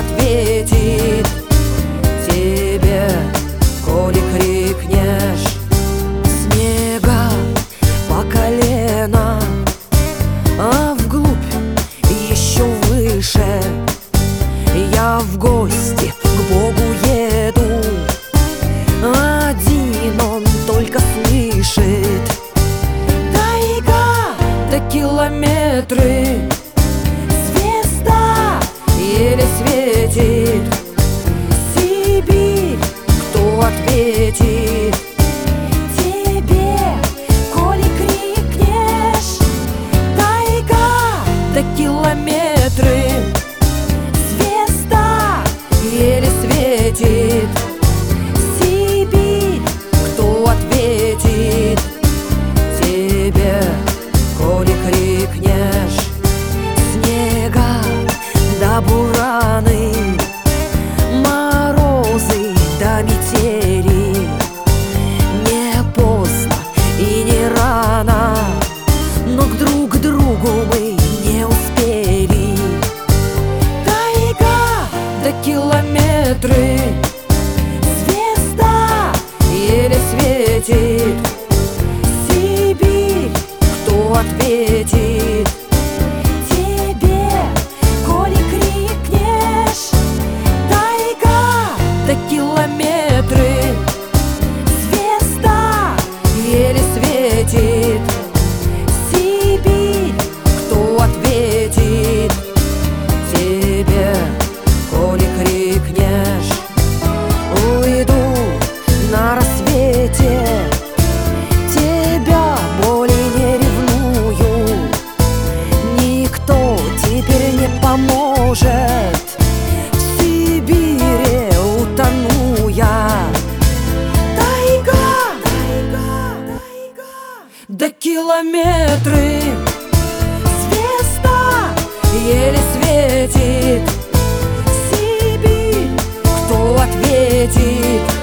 ответит тебе, коли крикнешь? Снега по колено, а вглубь еще выше. Я в гости к Богу еду, один он только слышит. Тайга до километры, звезда еле светит. Сибирь, кто ответит тебе, коли крикнешь? Тайга до километры, звезда еле светит. Сибирь, кто ответит тебе, коли крикнешь? Снега да бураны, морозы да метели. Не поздно и не рано, но друг к другу мы не успели. Тайга до километры, звезда еле светит. Сибирь, кто ответит тебе, коли крикнешь? Тайга до километры, звезда еле светит. Сибирь, кто ответит тебе, коли крикнешь? Уйду на рассвете, тебя более не ревную. Никто теперь не поможет, в Сибири утону я. Тайга, тайга, тайга до километры, звезда еле светит. Сибирь, кто ответит